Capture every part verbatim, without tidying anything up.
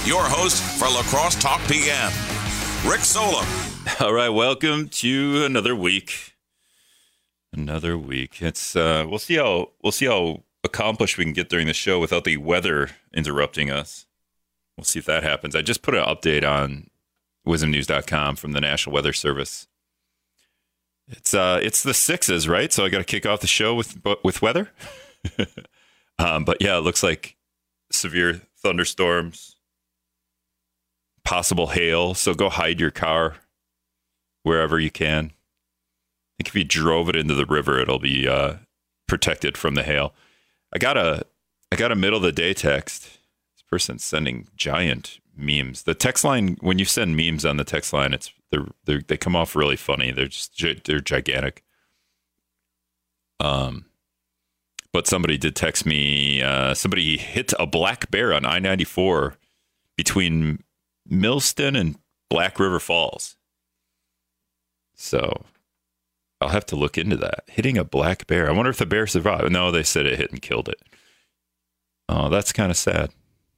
your host for La Crosse Talk P M, Rick Solem. All right, welcome to another week. Another week. It's uh, we'll see how we'll see how accomplished we can get during the show without the weather interrupting us. We'll see if that happens. I just put an update on wisdom news dot com from the National Weather Service. It's uh, it's the sixes, right? So I got to kick off the show with with weather. um, but yeah, it looks like severe thunderstorms, possible hail. So go hide your car wherever you can. I think if you drove it into the river, it'll be uh, protected from the hail. I got a I got a middle of the day text. This person's sending giant memes. The text line, when you send memes on the text line, it's they're, they're they come off really funny. They're just they're gigantic. Um, but somebody did text me. Uh, somebody hit a black bear on I ninety-four between Millston and Black River Falls. So I'll have to look into that. Hitting a black bear. I wonder if the bear survived. No, they said it hit and killed it. Oh, that's kind of sad.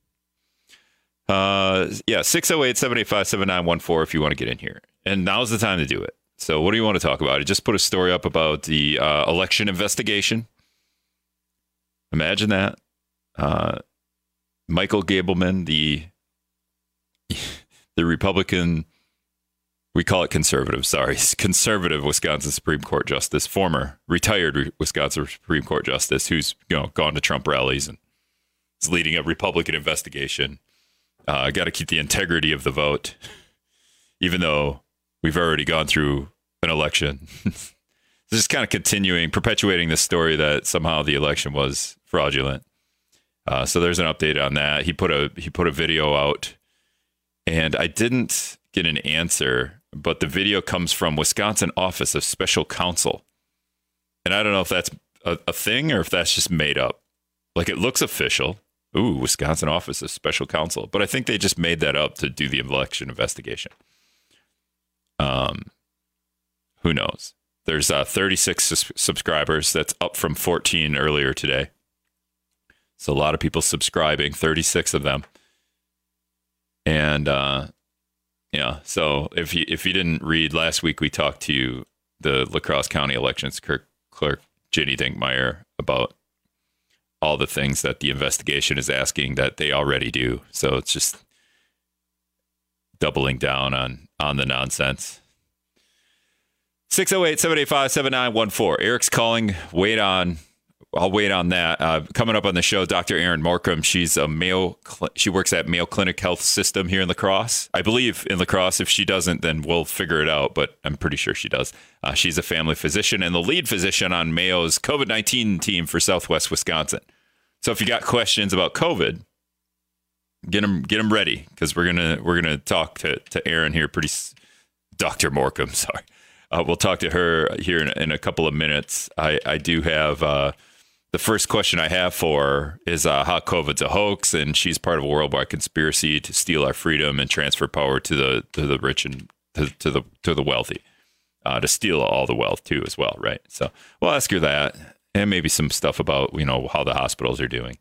Uh, yeah, six oh eight, seven eight five, seven nine one four if you want to get in here. And now's the time to do it. So what do you want to talk about? I just put a story up about the uh, election investigation. Imagine that. Uh, Michael Gableman, the the Republican, we call it conservative, sorry, conservative Wisconsin Supreme Court Justice, former retired Wisconsin Supreme Court Justice, who's you know gone to Trump rallies and is leading a Republican investigation. I uh, got to keep the integrity of the vote, even though we've already gone through an election. Just kind of continuing, perpetuating this story that somehow the election was fraudulent. Uh, so there's an update on that. He put a he put a video out, and I didn't get an answer, but the video comes from Wisconsin Office of Special Counsel, and I don't know if that's a, a thing or if that's just made up. Like it looks official. Ooh, Wisconsin Office of Special Counsel, but I think they just made that up to do the election investigation. Um, who knows? There's uh, thirty-six sus- subscribers. That's up from fourteen earlier today. So a lot of people subscribing, thirty-six of them. And uh, yeah, so if you if you didn't read last week, we talked to the La Crosse County Elections clerk, clerk Ginny Dinkmeyer about all the things that the investigation is asking that they already do. So it's just doubling down on on the nonsense. six oh eight, seven eight five, seven nine one four. Eric's calling. Wait on. I'll wait on that. Uh, coming up on the show, Doctor Erin Morcom. She's a Mayo. She works at Mayo Clinic Health System here in La Crosse. I believe in La Crosse. If she doesn't, then we'll figure it out. But I'm pretty sure she does. Uh, she's a family physician and the lead physician on Mayo's COVID nineteen team for Southwest Wisconsin. So if you got questions about COVID, get them get them ready because we're gonna we're gonna talk to to Erin here pretty. Doctor Morcom, sorry. Uh, we'll talk to her here in, in a couple of minutes. I, I do have uh, the first question I have for her is uh, how COVID's a hoax, and she's part of a worldwide conspiracy to steal our freedom and transfer power to the to the rich and to, to the to the wealthy, uh, to steal all the wealth too as well, right? So we'll ask her that, and maybe some stuff about you know how the hospitals are doing.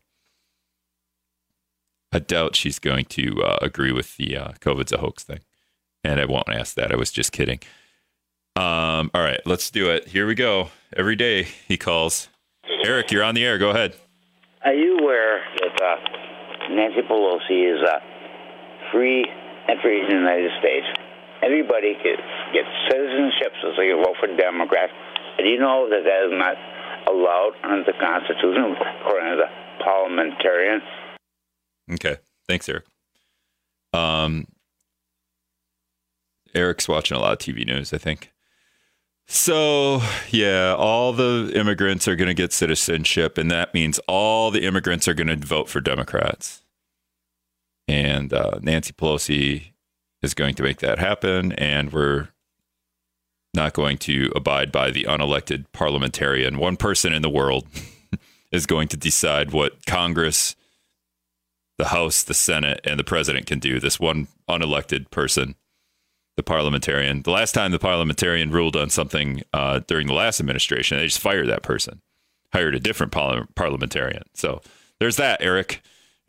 I doubt she's going to uh, agree with the uh, COVID's a hoax thing, and I won't ask that. I was just kidding. Um, all right, let's do it. Here we go. Every day he calls. Eric, you're on the air. Go ahead. Are you aware that uh, Nancy Pelosi is uh, free entry in the United States? Everybody gets, gets citizenship so they can vote for Democrats. And you know that that is not allowed under the Constitution, according to the parliamentarian. Okay. Thanks, Eric. Um, Eric's watching a lot of T V news, I think. So, yeah, all the immigrants are going to get citizenship, and that means all the immigrants are going to vote for Democrats. And uh, Nancy Pelosi is going to make that happen, and we're not going to abide by the unelected parliamentarian. One person in the world is going to decide what Congress, the House, the Senate, and the president can do. This one unelected person. The parliamentarian. The last time the parliamentarian ruled on something uh, during the last administration, they just fired that person, hired a different parli- parliamentarian. So there's that, Eric.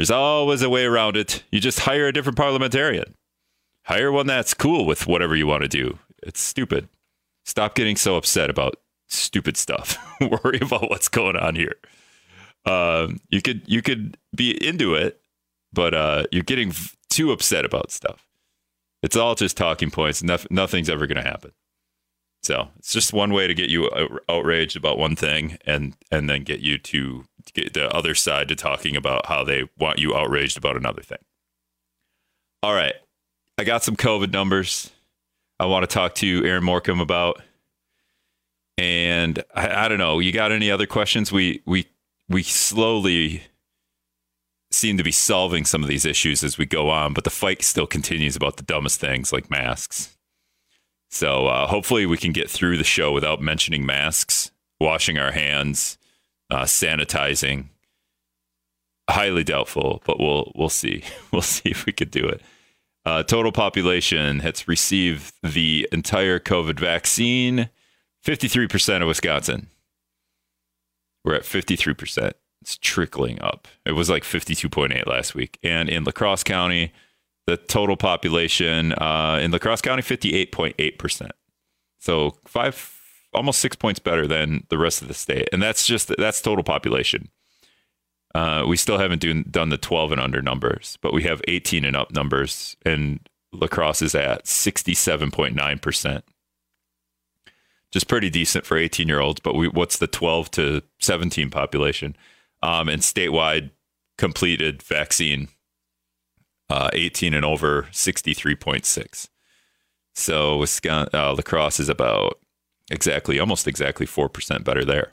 There's always a way around it. You just hire a different parliamentarian. Hire one that's cool with whatever you want to do. It's stupid. Stop getting so upset about stupid stuff. Worry about what's going on here. Um, you could you could be into it, but uh, you're getting v- too upset about stuff. It's all just talking points. No, nothing's ever going to happen. So it's just one way to get you outraged about one thing, and and then get you to get the other side to talking about how they want you outraged about another thing. All right, I got some COVID numbers I want to talk to Aaron Morcom about, and I, I don't know. You got any other questions? We we. We slowly seem to be solving some of these issues as we go on, but the fight still continues about the dumbest things like masks. So uh, hopefully we can get through the show without mentioning masks, washing our hands, uh, sanitizing. Highly doubtful, but we'll we'll see. We'll see if we could do it. Uh, total population has received the entire COVID vaccine. fifty-three percent of Wisconsin. We're at fifty-three percent. It's trickling up. It was like fifty-two point eight last week. And in La Crosse County, the total population uh, in La Crosse County, fifty-eight point eight percent. So five, almost six points better than the rest of the state. And that's just, that's total population. Uh, we still haven't do, done the twelve and under numbers, but we have eighteen and up numbers. And La Crosse is at sixty-seven point nine percent. Just pretty decent for eighteen-year-olds, but we, what's the twelve to seventeen population? Um, and statewide completed vaccine, uh, eighteen and over, sixty-three point six. So Wisconsin, uh, La Crosse is about exactly, almost exactly four percent better there.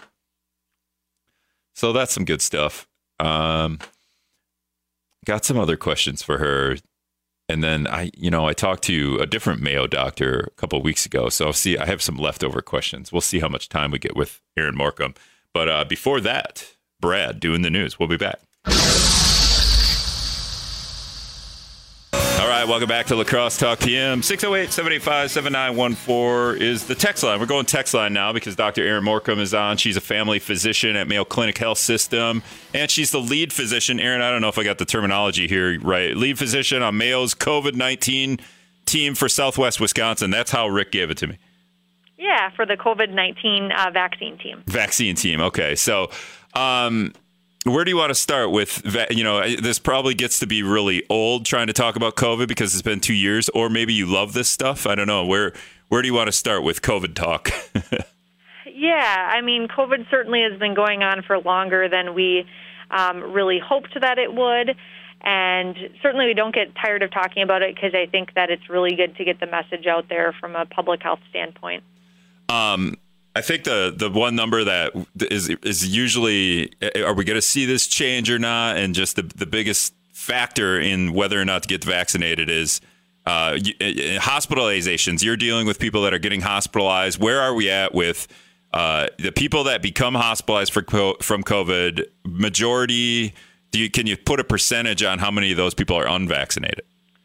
So that's some good stuff. Um, got some other questions for her. And then I, you know, I talked to a different Mayo doctor a couple of weeks ago. So I'll see, I have some leftover questions. We'll see how much time we get with Aaron Morcom. But uh, before that, Brad doing the news. We'll be back. All right, welcome back to La Crosse Talk P M. six oh eight, seven eight five, seven nine one four is the text line. We're going text line now because Doctor Erin Morcom is on. She's a family physician at Mayo Clinic Health System, and she's the lead physician. Erin, I don't know if I got the terminology here right. Lead physician on Mayo's COVID nineteen team for Southwest Wisconsin. That's how Rick gave it to me. Yeah, for the COVID nineteen uh, vaccine team. Vaccine team. Okay, so um, where do you want to start with? You know, this probably gets to be really old trying to talk about COVID because it's been two years, or maybe you love this stuff. I don't know. Where where do you want to start with COVID talk? Yeah, I mean, COVID certainly has been going on for longer than we um, really hoped that it would. And certainly we don't get tired of talking about it because I think that it's really good to get the message out there from a public health standpoint. Um. I think the, the one number that is is usually, are we going to see this change or not? And just the, the biggest factor in whether or not to get vaccinated is uh, hospitalizations. You're dealing with people that are getting hospitalized. Where are we at with uh, the people that become hospitalized for from COVID? Majority, do you, can you put a percentage on how many of those people are unvaccinated?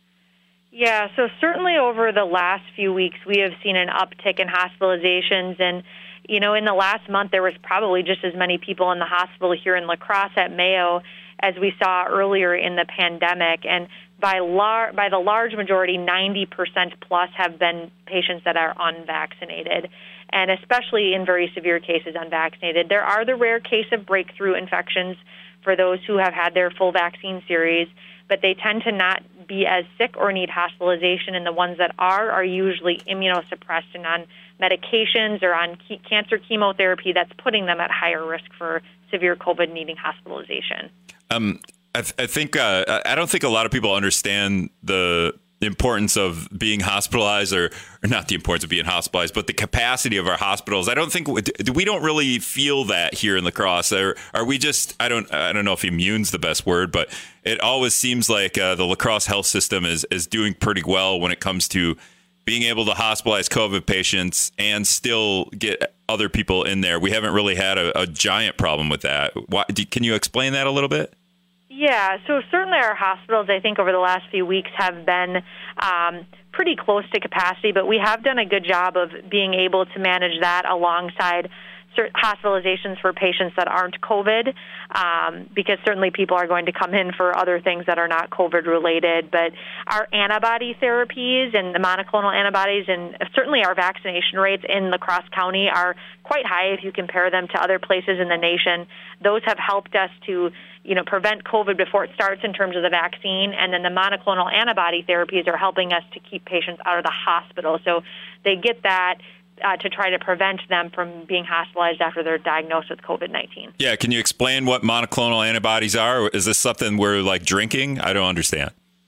Yeah, so certainly over the last few weeks, we have seen an uptick in hospitalizations. And, you know, in the last month, there was probably just as many people in the hospital here in La Crosse at Mayo as we saw earlier in the pandemic. And by, lar- by the large majority, ninety percent plus have been patients that are unvaccinated, and especially in very severe cases, unvaccinated. There are the rare case of breakthrough infections for those who have had their full vaccine series, but they tend to not be as sick or need hospitalization, and the ones that are are usually immunosuppressed and on medications or on ke- cancer chemotherapy that's putting them at higher risk for severe COVID needing hospitalization. Um, I, th- I think uh, I don't think a lot of people understand the importance of being hospitalized, or, or not the importance of being hospitalized, but the capacity of our hospitals. I don't think we don't really feel that here in La Crosse. Are, are we just? I don't. I don't know if immune's the best word, but it always seems like uh, the La Crosse health system is is doing pretty well when it comes to being able to hospitalize COVID patients and still get other people in there. We haven't really had a, a giant problem with that. Why, do, can you explain that a little bit? Yeah, so certainly our hospitals, I think, over the last few weeks have been um, pretty close to capacity, but we have done a good job of being able to manage that alongside hospitalizations for patients that aren't COVID, um, because certainly people are going to come in for other things that are not COVID related. But our antibody therapies and the monoclonal antibodies, and certainly our vaccination rates in La Crosse County are quite high if you compare them to other places in the nation. Those have helped us to, you know, prevent COVID before it starts in terms of the vaccine, and then the monoclonal antibody therapies are helping us to keep patients out of the hospital. So they get that Uh, to try to prevent them from being hospitalized after they're diagnosed with COVID nineteen. Yeah, can you explain what monoclonal antibodies are? Is this something we're like drinking? I don't understand.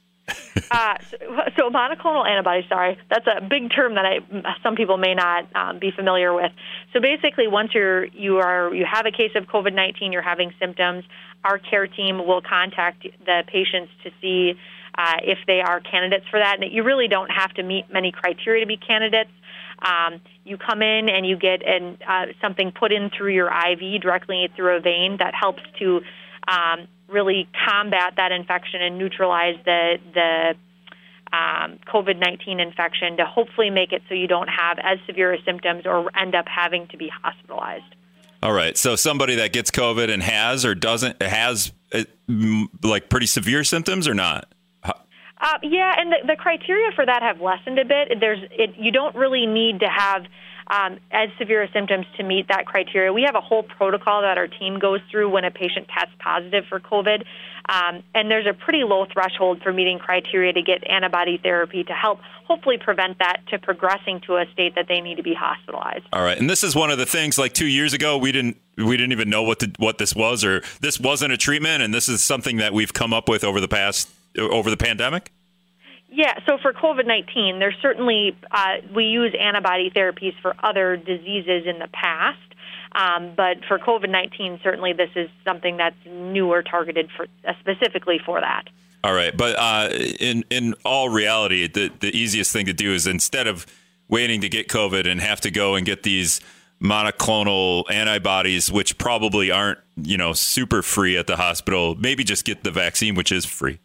uh, so, so monoclonal antibodies, sorry, that's a big term that I, some people may not um, be familiar with. So basically, once you're you are you have a case of COVID nineteen, you're having symptoms, our care team will contact the patients to see uh, if they are candidates for that. And you really don't have to meet many criteria to be candidates. Um, you come in and you get an, uh, something put in through your I V directly through a vein that helps to um, really combat that infection and neutralize the the um, COVID nineteen infection to hopefully make it so you don't have as severe symptoms or end up having to be hospitalized. All right. So somebody that gets COVID and has or doesn't has uh, like pretty severe symptoms or not? Uh, yeah, and the, the criteria for that have lessened a bit. There's, it, you don't really need to have um, as severe symptoms to meet that criteria. We have a whole protocol that our team goes through when a patient tests positive for COVID, um, and there's a pretty low threshold for meeting criteria to get antibody therapy to help hopefully prevent that to progressing to a state that they need to be hospitalized. All right, and this is one of the things. Like two years ago, we didn't we didn't even know what the, what this was, or this wasn't a treatment, and this is something that we've come up with over the past. Over the pandemic? Yeah, so for COVID nineteen, there's certainly, uh, we use antibody therapies for other diseases in the past, um, but for COVID nineteen, certainly this is something that's newer, targeted for uh, specifically for that. All right, but uh, in, in all reality, the, the easiest thing to do is instead of waiting to get COVID and have to go and get these monoclonal antibodies, which probably aren't, you know, super free at the hospital, maybe just get the vaccine, which is free.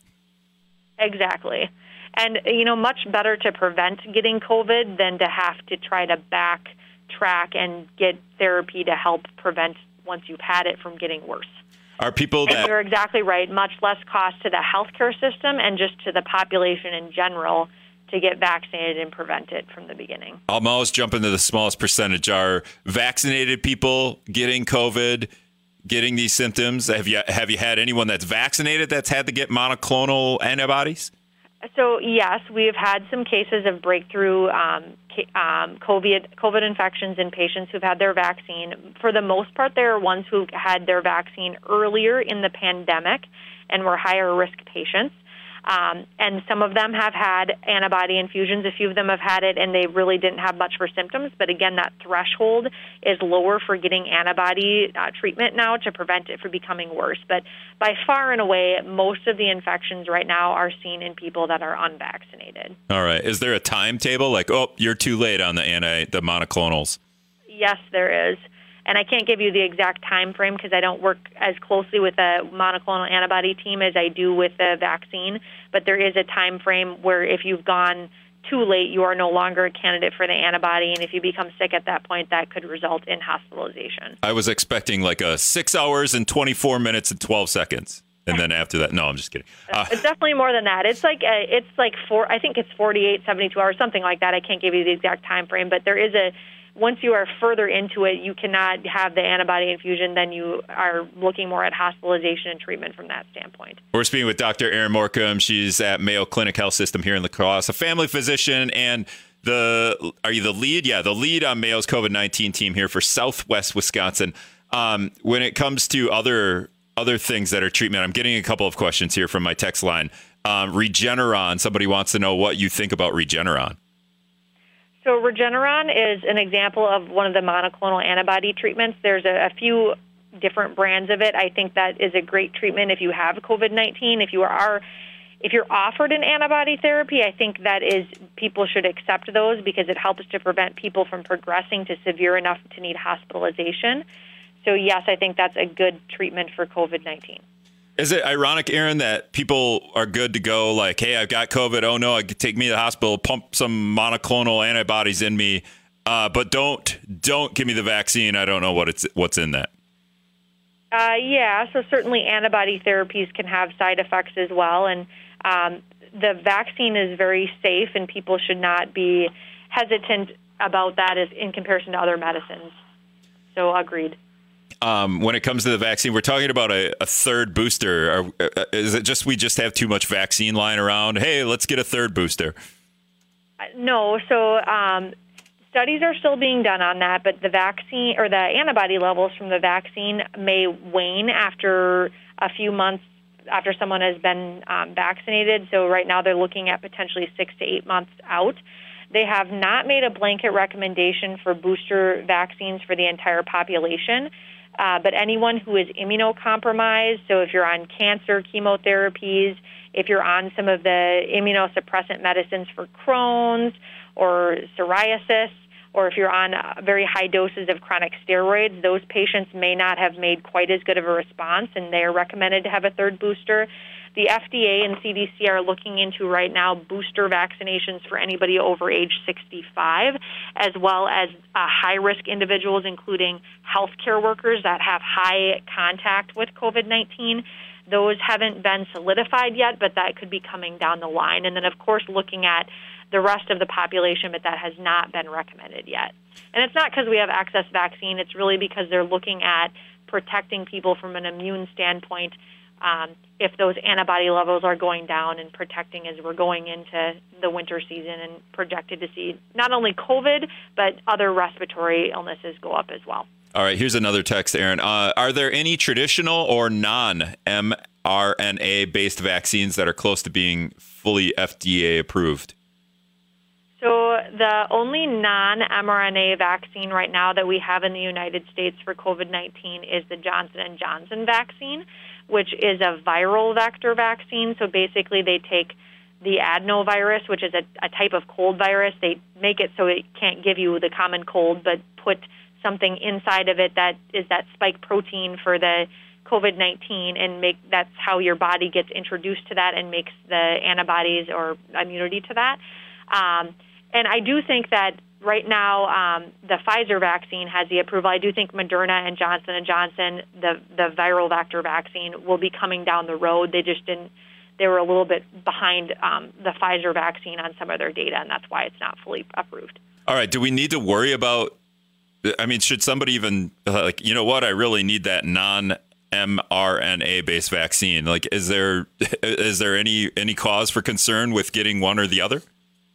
Exactly. And, you know, much better to prevent getting COVID than to have to try to backtrack and get therapy to help prevent once you've had it from getting worse. Are people that... And you're exactly right. Much less cost to the healthcare system and just to the population in general to get vaccinated and prevent it from the beginning. I'll always jump into the smallest percentage. Are vaccinated people getting COVID, getting these symptoms? Have you have you had anyone that's vaccinated that's had to get monoclonal antibodies? So, yes, we have had some cases of breakthrough um, um, COVID, COVID infections in patients who've had their vaccine. For the most part, there are ones who had their vaccine earlier in the pandemic and were higher risk patients. Um, and some of them have had antibody infusions. A few of them have had it, and they really didn't have much for symptoms. But again, that threshold is lower for getting antibody uh, treatment now to prevent it from becoming worse. But by far and away, most of the infections right now are seen in people that are unvaccinated. All right. Is there a timetable? Like, oh, you're too late on the anti, the monoclonals. Yes, there is. And I can't give you the exact time frame because I don't work as closely with a monoclonal antibody team as I do with the vaccine. But there is a time frame where if you've gone too late, you are no longer a candidate for the antibody. And if you become sick at that point, that could result in hospitalization. I was expecting like a six hours and twenty-four minutes and twelve seconds. And then after that, no, I'm just kidding. Uh, it's definitely more than that. It's like a, it's like four. I think it's forty-eight, seventy-two hours, something like that. I can't give you the exact time frame, but there is a. Once you are further into it, you cannot have the antibody infusion. Then you are looking more at hospitalization and treatment from that standpoint. We're speaking with Doctor Erin Morcom. She's at Mayo Clinic Health System here in La Crosse, a family physician, and the are you the lead? Yeah, the lead on Mayo's COVID nineteen team here for Southwest Wisconsin. Um, when it comes to other other things that are treatment, I'm getting a couple of questions here from my text line. Um, Regeneron. Somebody wants to know what you think about Regeneron. So Regeneron is an example of one of the monoclonal antibody treatments. There's a, a few different brands of it. I think that is a great treatment if you have COVID nineteen. If you are, if you're offered an antibody therapy, I think that is people should accept those because it helps to prevent people from progressing to severe enough to need hospitalization. So yes, I think that's a good treatment for COVID nineteen. Is it ironic, Erin, that people are good to go like, hey, I've got COVID. Oh, no, I could take me to the hospital, pump some monoclonal antibodies in me. Uh, but don't don't give me the vaccine. I don't know what it's what's in that. Uh, yeah, so certainly antibody therapies can have side effects as well, and um, the vaccine is very safe, and people should not be hesitant about that as in comparison to other medicines. So agreed. Um, when it comes to the vaccine, we're talking about a, a third booster. Are, uh, is it just we just have too much vaccine lying around? Hey, let's get a third booster. No, so um, studies are still being done on that, but the vaccine or the antibody levels from the vaccine may wane after a few months after someone has been um, vaccinated. So right now they're looking at potentially six to eight months out. They have not made a blanket recommendation for booster vaccines for the entire population, uh, but anyone who is immunocompromised, so if you're on cancer chemotherapies, if you're on some of the immunosuppressant medicines for Crohn's or psoriasis, or if you're on very high doses of chronic steroids, those patients may not have made quite as good of a response, and they are recommended to have a third booster. The F D A and C D C are looking into right now booster vaccinations for anybody over age sixty-five, as well as uh, high-risk individuals, including healthcare workers that have high contact with COVID nineteen. Those haven't been solidified yet, but that could be coming down the line. And then, of course, looking at the rest of the population, but that has not been recommended yet. And it's not because we have excess vaccine. It's really because they're looking at protecting people from an immune standpoint um, if those antibody levels are going down, and protecting as we're going into the winter season and projected to see not only COVID, but other respiratory illnesses go up as well. All right, here's another text, Aaron. Uh, are there any traditional or non-M R N A-based vaccines that are close to being fully F D A approved? So the only non-M R N A vaccine right now that we have in the United States for COVID nineteen is the Johnson and Johnson vaccine, which is a viral vector vaccine. So basically they take the adenovirus, which is a, a type of cold virus. They make it so it can't give you the common cold, but put something inside of it that is that spike protein for the COVID nineteen, and make that's how your body gets introduced to that and makes the antibodies or immunity to that. Um, and I do think that right now um, the Pfizer vaccine has the approval. I do think Moderna and Johnson and Johnson, the the viral vector vaccine, will be coming down the road. They just didn't. They were a little bit behind um, the Pfizer vaccine on some of their data, and that's why it's not fully approved. All right. Do we need to worry about? I mean, should somebody even like, you know what? I really need that non-M R N A-based vaccine. Like, is there is there any any cause for concern with getting one or the other?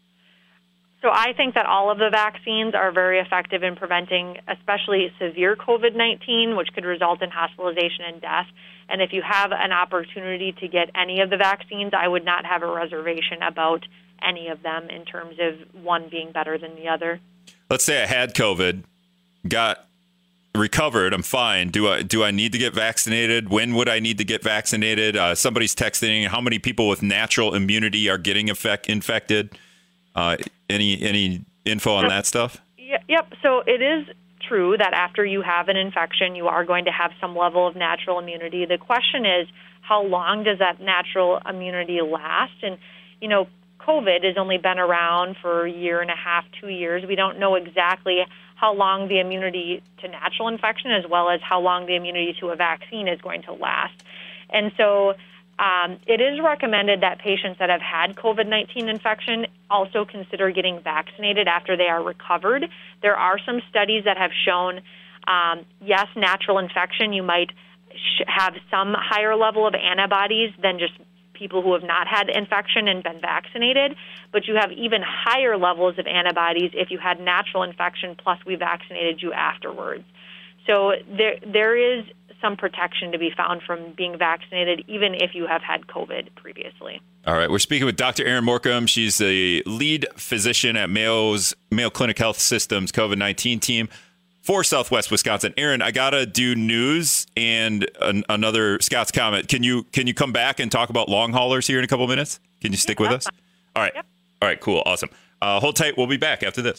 So I think that all of the vaccines are very effective in preventing especially severe COVID nineteen, which could result in hospitalization and death. And if you have an opportunity to get any of the vaccines, I would not have a reservation about any of them in terms of one being better than the other. Let's say I had COVID, got recovered, I'm fine. Do I do I need to get vaccinated? When would I need to get vaccinated? Uh, somebody's texting how many people with natural immunity are getting effect, infected. Uh, any any info on that stuff? Yep. So it is true that after you have an infection, you are going to have some level of natural immunity. The question is, how long does that natural immunity last? And, you know, COVID has only been around for a year and a half, two years. We don't know exactly how long the immunity to natural infection as well as how long the immunity to a vaccine is going to last. And so um, it is recommended that patients that have had COVID nineteen infection also consider getting vaccinated after they are recovered. There are some studies that have shown, um, yes, natural infection, you might sh- have some higher level of antibodies than just people who have not had infection and been vaccinated, but you have even higher levels of antibodies if you had natural infection plus we vaccinated you afterwards. So there there is some protection to be found from being vaccinated, even if you have had COVID previously. All right. We're speaking with Doctor Erin Morcom. She's the lead physician at Mayo's Mayo Clinic Health System's COVID nineteen team for Southwest Wisconsin. Erin, I got to do news and an, another Scott's comment. Can you can you come back and talk about long haulers here in a couple minutes? Can you stick yeah, with us? Fine. All right. Yep. All right. Cool. Awesome. Uh, hold tight. We'll be back after this.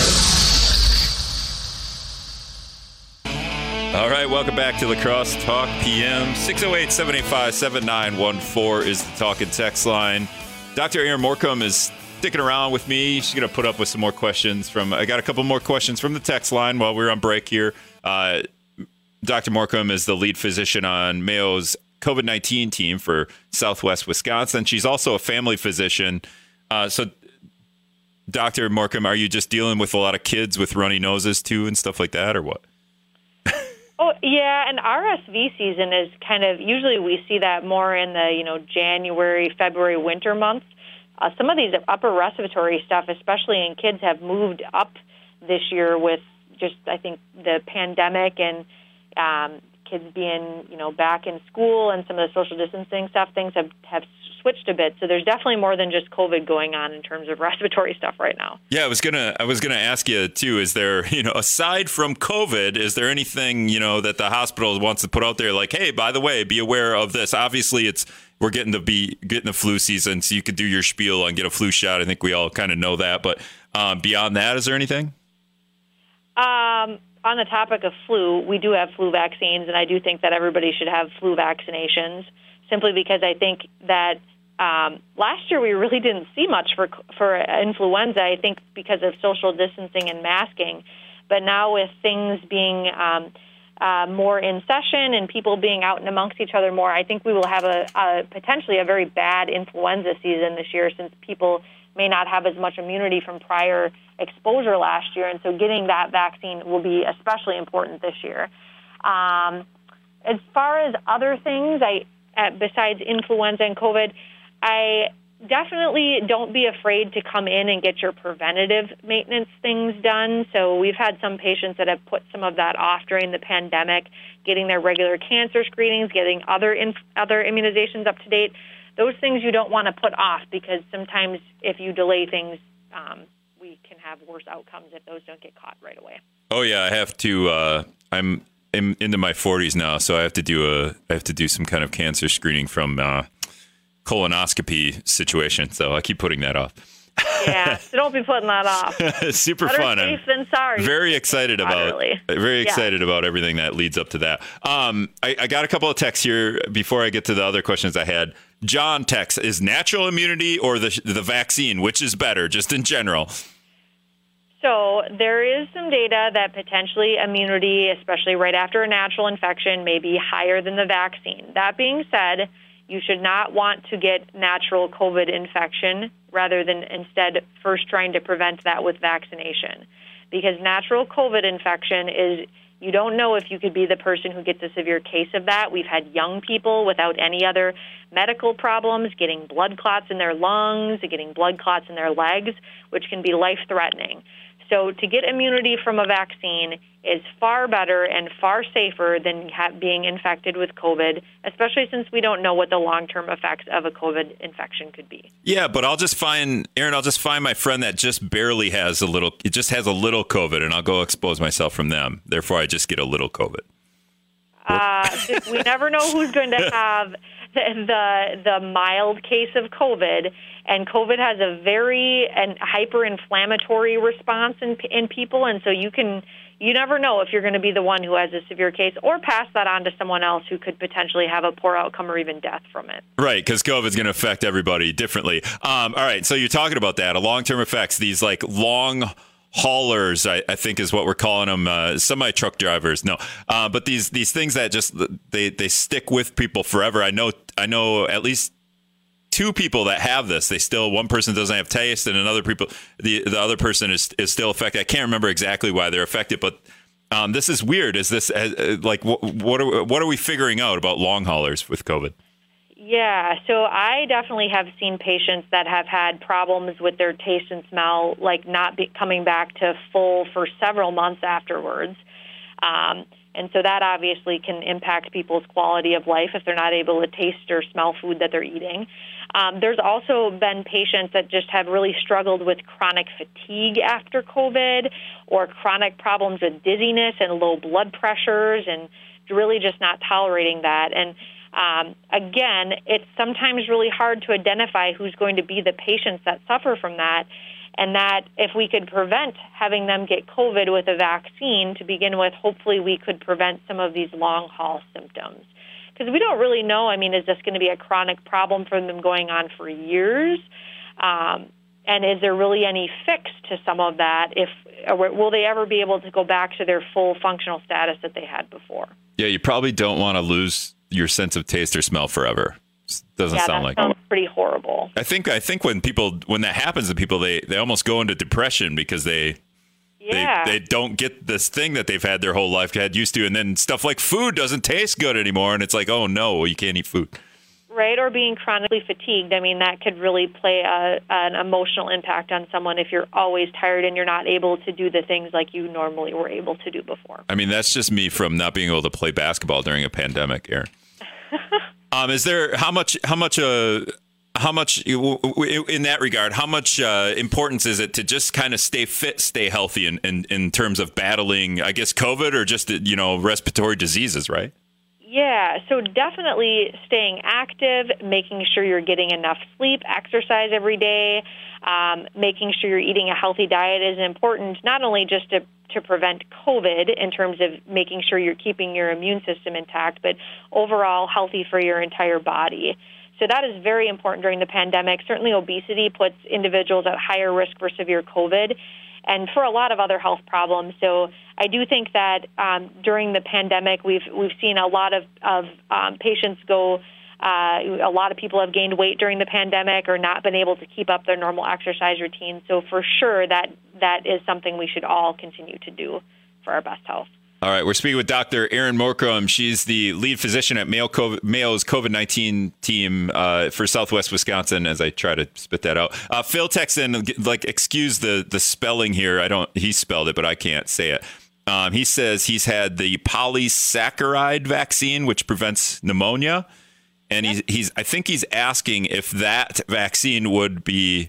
All right, welcome back to La Crosse Talk P M. six oh eight, seven eight five, seven nine one four is the talk and text line. Doctor Erin Morcom is sticking around with me. She's going to put up with some more questions from, I got a couple more questions from the text line while we're on break here. Uh, Doctor Morcom is the lead physician on Mayo's COVID nineteen team for Southwest Wisconsin. She's also a family physician. Uh, so, Doctor Morcom, are you just dealing with a lot of kids with runny noses too and stuff like that, or what? Oh, yeah, and R S V season is kind of, usually we see that more in the, you know, January, February, winter months. Uh, some of these upper respiratory stuff, especially in kids, have moved up this year with just, I think, the pandemic and um, kids being, you know, back in school and some of the social distancing stuff. Things have, have switched a bit. So there's definitely more than just COVID going on in terms of respiratory stuff right now. Yeah, I was gonna I was gonna ask you too, is there, you know, aside from COVID, is there anything, you know, that the hospital wants to put out there like, hey, by the way, be aware of this? Obviously it's we're getting to be getting the flu season, so you could do your spiel and get a flu shot. I think we all kind of know that. But um, beyond that, is there anything? Um On the topic of flu, we do have flu vaccines, and I do think that everybody should have flu vaccinations, simply because I think that um, last year we really didn't see much for for influenza, I think because of social distancing and masking. But now with things being um, uh, more in session and people being out and amongst each other more, I think we will have a, a potentially a very bad influenza season this year, since people may not have as much immunity from prior exposure last year, and so getting that vaccine will be especially important this year. Um, as far as other things, I uh, besides influenza and COVID, I definitely don't be afraid to come in and get your preventative maintenance things done. So we've had some patients that have put some of that off during the pandemic, getting their regular cancer screenings, getting other inf- other immunizations up to date. Those things you don't want to put off, because sometimes if you delay things, um, we can have worse outcomes if those don't get caught right away. Oh yeah, I have to. Uh, I'm in, into my forties now, so I have to do a. I have to do some kind of cancer screening from uh, colonoscopy situation. So I keep putting that off. Yeah, so don't be putting that off. Super Better fun. safe than sorry. Very excited about. Really. Very excited yeah. about everything that leads up to that. Um, I, I got a couple of texts here before I get to the other questions I had. John texts: is natural immunity or the the vaccine, which is better, just in general? So there is some data that potentially immunity, especially right after a natural infection, may be higher than the vaccine. That being said, you should not want to get natural COVID infection rather than instead first trying to prevent that with vaccination. Because natural COVID infection is, you don't know if you could be the person who gets a severe case of that. We've had young people without any other medical problems getting blood clots in their lungs, getting blood clots in their legs, which can be life-threatening. So to get immunity from a vaccine is far better and far safer than ha- being infected with COVID, especially since we don't know what the long-term effects of a COVID infection could be. Yeah, but I'll just find, Aaron, I'll just find my friend that just barely has a little, it just has a little COVID, and I'll go expose myself from them. Therefore, I just get a little COVID. Uh, we never know who's going to have the, the the mild case of COVID, and COVID has a very and hyper-inflammatory response in in people, and so you can you never know if you're going to be the one who has a severe case or pass that on to someone else who could potentially have a poor outcome or even death from it. Right, because COVID is going to affect everybody differently. Um, all right, so you're talking about that, a long-term effects, these like long haulers, I, I think is what we're calling them, uh, semi-truck drivers. No, uh, but these these things that just they they stick with people forever. I know I know at least two people that have this. They still, one person doesn't have taste, and another people the the other person is is still affected. I can't remember exactly why they're affected, but um, this is weird. Is this uh, like what what are what are we figuring out about long haulers with COVID? Yeah, so I definitely have seen patients that have had problems with their taste and smell, like not be coming back to full for several months afterwards. Um, and so that obviously can impact people's quality of life if they're not able to taste or smell food that they're eating. Um, there's also been patients that just have really struggled with chronic fatigue after COVID, or chronic problems with dizziness and low blood pressures, and really just not tolerating that. And Um, again, it's sometimes really hard to identify who's going to be the patients that suffer from that, and that if we could prevent having them get COVID with a vaccine to begin with, hopefully we could prevent some of these long-haul symptoms. Because we don't really know, I mean, is this going to be a chronic problem for them going on for years? Um, And is there really any fix to some of that? If will they ever be able to go back to their full functional status that they had before? Yeah, you probably don't want to lose your sense of taste or smell forever. Doesn't yeah, sound that like sounds pretty horrible. I think I think when people when that happens to people, they, they almost go into depression because they yeah. they they don't get this thing that they've had their whole life had used to, and then stuff like food doesn't taste good anymore, and it's like, oh no, you can't eat food. Right, or being chronically fatigued. I mean, that could really play a, an emotional impact on someone if you're always tired and you're not able to do the things like you normally were able to do before. I mean, that's just me from not being able to play basketball during a pandemic, Erin. um, is there how much how much uh how much in that regard? How much uh, importance is it to just kind of stay fit, stay healthy in, in in terms of battling, I guess, COVID or just you know respiratory diseases, right? Yeah, so definitely staying active, making sure you're getting enough sleep, exercise every day, um, making sure you're eating a healthy diet is important, not only just to, to prevent COVID in terms of making sure you're keeping your immune system intact, but overall healthy for your entire body. So that is very important during the pandemic. Certainly obesity puts individuals at higher risk for severe COVID and for a lot of other health problems. So I do think that um, during the pandemic, we've we've seen a lot of, of um, patients go, uh, a lot of people have gained weight during the pandemic or not been able to keep up their normal exercise routine. So for sure, that that is something we should all continue to do for our best health. All right, we're speaking with Doctor Erin Morecambe. She's the lead physician at Mayo COVID, Mayo's COVID nineteen team uh, for Southwest Wisconsin, as I try to spit that out. Uh, Phil texts in, like, excuse the, the spelling here. I don't. He spelled it, but I can't say it. Um, he says he's had the polysaccharide vaccine, which prevents pneumonia. And he's, he's I think he's asking if that vaccine would be...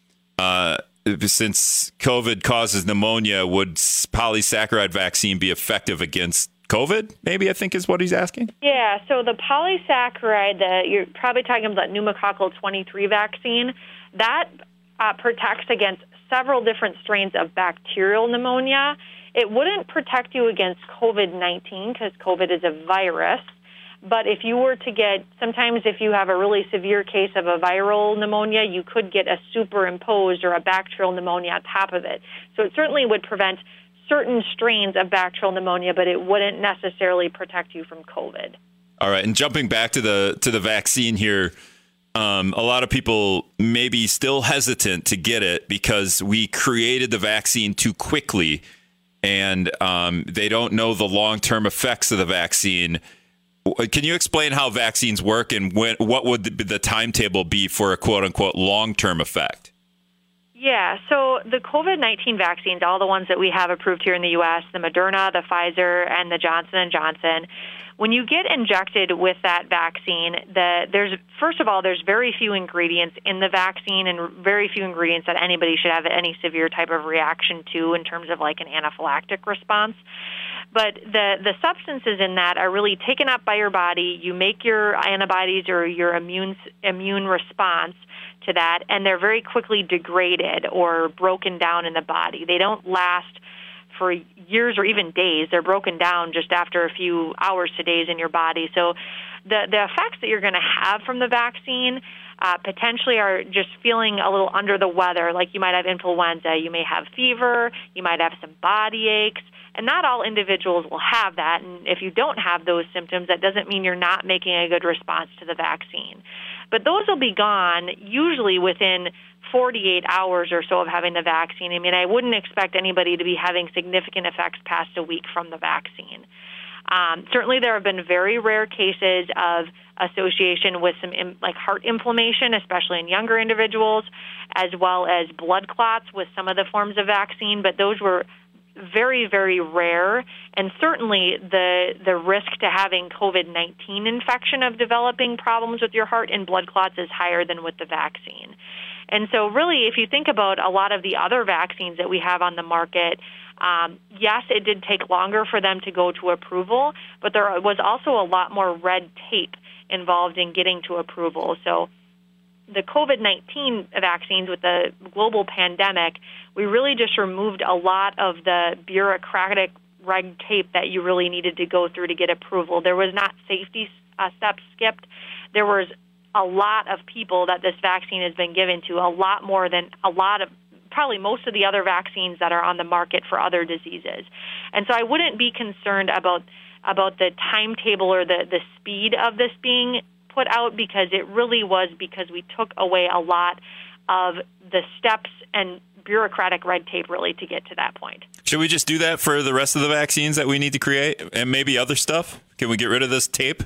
Uh, since COVID causes pneumonia, would polysaccharide vaccine be effective against COVID? Maybe I think is what he's asking. Yeah. So the polysaccharide, the, you're probably talking about pneumococcal twenty-three vaccine, that uh, protects against several different strains of bacterial pneumonia. It wouldn't protect you against COVID nineteen because COVID is a virus. But if you were to get, sometimes if you have a really severe case of a viral pneumonia, you could get a superimposed or a bacterial pneumonia on top of it. So it certainly would prevent certain strains of bacterial pneumonia, but it wouldn't necessarily protect you from COVID. All right. And jumping back to the to the vaccine here, um, a lot of people may be still hesitant to get it because we created the vaccine too quickly and um, they don't know the long-term effects of the vaccine. Can you explain how vaccines work and when, what would the, the timetable be for a quote-unquote long-term effect? Yeah, so the COVID nineteen vaccines, all the ones that we have approved here in the U S, the Moderna, the Pfizer, and the Johnson and Johnson, when you get injected with that vaccine, the, there's first of all, there's very few ingredients in the vaccine and very few ingredients that anybody should have any severe type of reaction to in terms of like an anaphylactic response. But the, the substances in that are really taken up by your body. You make your antibodies or your immune immune response to that, and they're very quickly degraded or broken down in the body. They don't last for years or even days. They're broken down just after a few hours to days in your body. So the, the effects that you're going to have from the vaccine uh, potentially are just feeling a little under the weather, like you might have influenza, you may have fever, you might have some body aches. And not all individuals will have that. And if you don't have those symptoms, that doesn't mean you're not making a good response to the vaccine. But those will be gone usually within forty-eight hours or so of having the vaccine. I mean, I wouldn't expect anybody to be having significant effects past a week from the vaccine. Um, certainly there have been very rare cases of association with some im- like heart inflammation, especially in younger individuals, as well as blood clots with some of the forms of vaccine, but those were very, very rare, and certainly the the risk to having COVID nineteen infection of developing problems with your heart and blood clots is higher than with the vaccine. And so really, if you think about a lot of the other vaccines that we have on the market, um, yes, it did take longer for them to go to approval, but there was also a lot more red tape involved in getting to approval. So the COVID nineteen vaccines with the global pandemic, we really just removed a lot of the bureaucratic red tape that you really needed to go through to get approval. There was not safety uh, steps skipped. There was a lot of people that this vaccine has been given to, a lot more than a lot of probably most of the other vaccines that are on the market for other diseases. And so I wouldn't be concerned about about the timetable or the, the speed of this being put out, because it really was because we took away a lot of the steps and bureaucratic red tape really to get to that point. Should we just do that for the rest of the vaccines that we need to create and maybe other stuff? Can we get rid of this tape?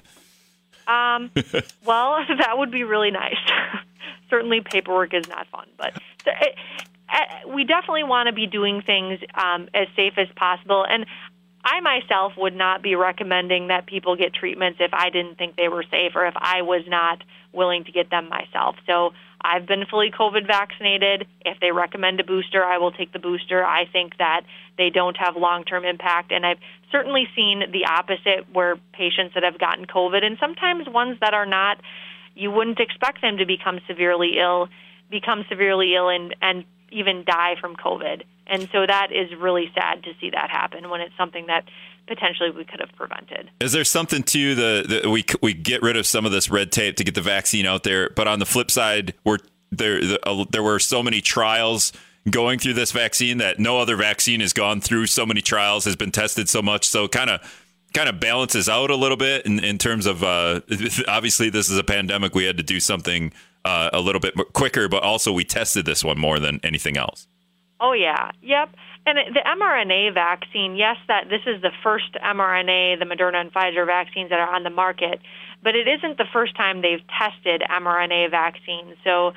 Um, well, that would be really nice. Certainly paperwork is not fun, but so it, it, we definitely want to be doing things um, as safe as possible. And I myself would not be recommending that people get treatments if I didn't think they were safe or if I was not willing to get them myself. So I've been fully COVID vaccinated. If they recommend a booster, I will take the booster. I think that they don't have long-term impact. And I've certainly seen the opposite, where patients that have gotten COVID, and sometimes ones that are not, you wouldn't expect them to become severely ill, become severely ill and, and even die from COVID. And so that is really sad to see that happen when it's something that potentially we could have prevented. Is there something to the, the we we get rid of some of this red tape to get the vaccine out there, but on the flip side, we're there the, uh, there were so many trials going through this vaccine that no other vaccine has gone through so many trials, has been tested so much, so kind of kind of balances out a little bit in, in terms of uh, obviously this is a pandemic, we had to do something uh, a little bit quicker, but also we tested this one more than anything else. Oh, yeah. Yep. And the mRNA vaccine, yes, that this is the first mRNA, the Moderna and Pfizer vaccines that are on the market, but it isn't the first time they've tested mRNA vaccines. So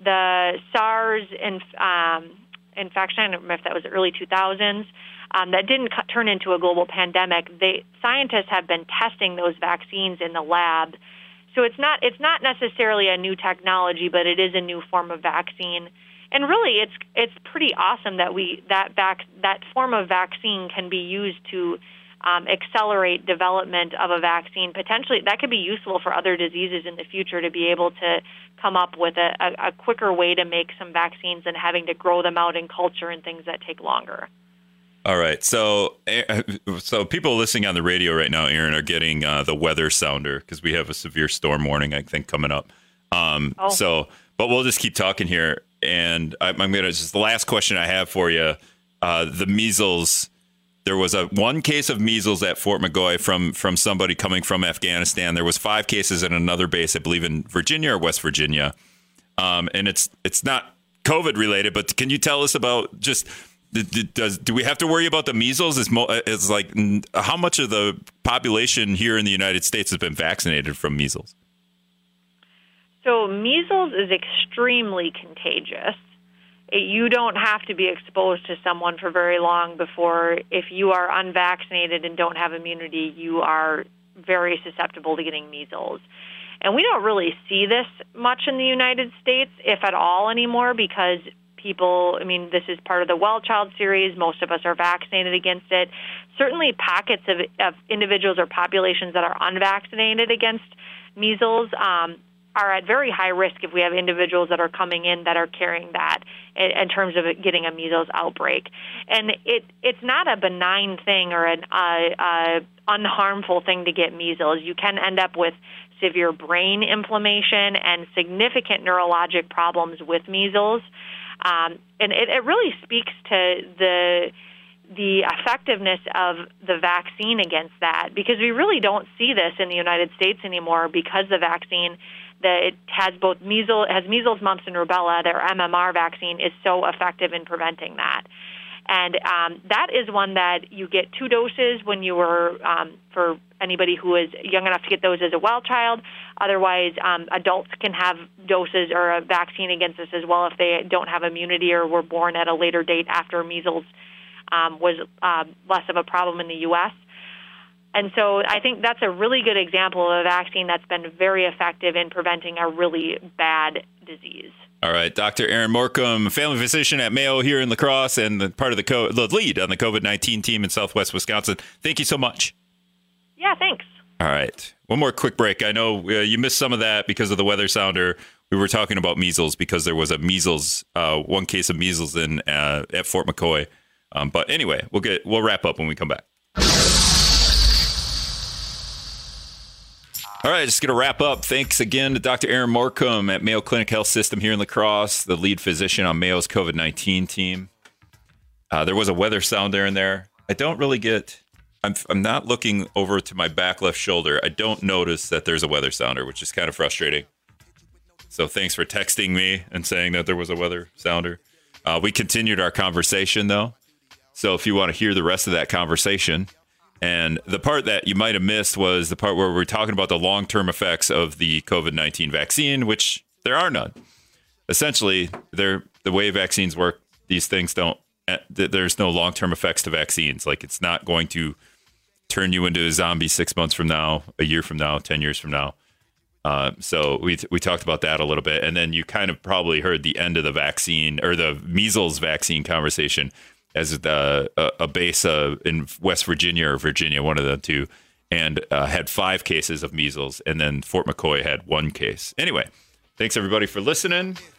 the SARS inf- um, infection, I don't remember if that was early two thousands, um, that didn't cu- turn into a global pandemic. They, scientists have been testing those vaccines in the lab. So it's not it's not necessarily a new technology, but it is a new form of vaccine. And really, it's it's pretty awesome that we that vac, that form of vaccine can be used to um, accelerate development of a vaccine. Potentially, that could be useful for other diseases in the future, to be able to come up with a, a, a quicker way to make some vaccines than having to grow them out in culture and things that take longer. All right, so so people listening on the radio right now, Aaron, are getting uh, the weather sounder because we have a severe storm warning, I think, coming up. Um, oh. So, but we'll just keep talking here. And I'm going to just the last question I have for you. Uh, the measles. There was a one case of measles at Fort McCoy from from somebody coming from Afghanistan. There was five cases at another base, I believe, in Virginia or West Virginia. Um, and it's it's not COVID related, but can you tell us about just does do we have to worry about the measles? Is is like how much of the population here in the United States has been vaccinated from measles? So measles is extremely contagious. It, you don't have to be exposed to someone for very long before, if you are unvaccinated and don't have immunity, you are very susceptible to getting measles. And we don't really see this much in the United States, if at all, anymore, because people, I mean, this is part of the Well Child series. Most of us are vaccinated against it. Certainly pockets of, of individuals or populations that are unvaccinated against measles um, are at very high risk if we have individuals that are coming in that are carrying that in, in terms of it getting a measles outbreak. And it it's not a benign thing or an uh, uh, unharmful thing to get measles. You can end up with severe brain inflammation and significant neurologic problems with measles. Um, and it, it really speaks to the the effectiveness of the vaccine against that, because we really don't see this in the United States anymore, because the vaccine that it has both measles, has measles, mumps, and rubella. Their M M R vaccine is so effective in preventing that. And um, that is one that you get two doses when you were, um, for anybody who is young enough to get those as a well child. Otherwise, um, adults can have doses or a vaccine against this as well if they don't have immunity or were born at a later date after measles um, was uh, less of a problem in the U S And so I think that's a really good example of a vaccine that's been very effective in preventing a really bad disease. All right, Doctor Erin Morcom, family physician at Mayo here in La Crosse and the part of the, co- the lead on the COVID nineteen team in Southwest Wisconsin. Thank you so much. Yeah, thanks. All right, one more quick break. I know uh, you missed some of that because of the weather sounder. We were talking about measles because there was a measles, uh, one case of measles in uh, at Fort McCoy. Um, but anyway, we'll get we'll wrap up when we come back. All right, just going to wrap up. Thanks again to Doctor Aaron Markham at Mayo Clinic Health System here in La Crosse, the lead physician on Mayo's COVID nineteen team. Uh, there was a weather sounder in there. I don't really get, I'm, I'm not looking over to my back left shoulder. I don't notice that there's a weather sounder, which is kind of frustrating. So thanks for texting me and saying that there was a weather sounder. Uh, we continued our conversation, though. So if you want to hear the rest of that conversation, and the part that you might have missed was the part where we're talking about the long-term effects of the COVID nineteen vaccine, which there are none. Essentially, they're, the way vaccines work, these things don't, there's no long-term effects to vaccines. Like, it's not going to turn you into a zombie six months from now, a year from now, ten years from now. Uh, so we we talked about that a little bit. And then you kind of probably heard the end of the vaccine or the measles vaccine conversation as the, a, a base uh, in West Virginia or Virginia, one of the two, and uh, had five cases of measles. And then Fort McCoy had one case. Anyway, thanks everybody for listening.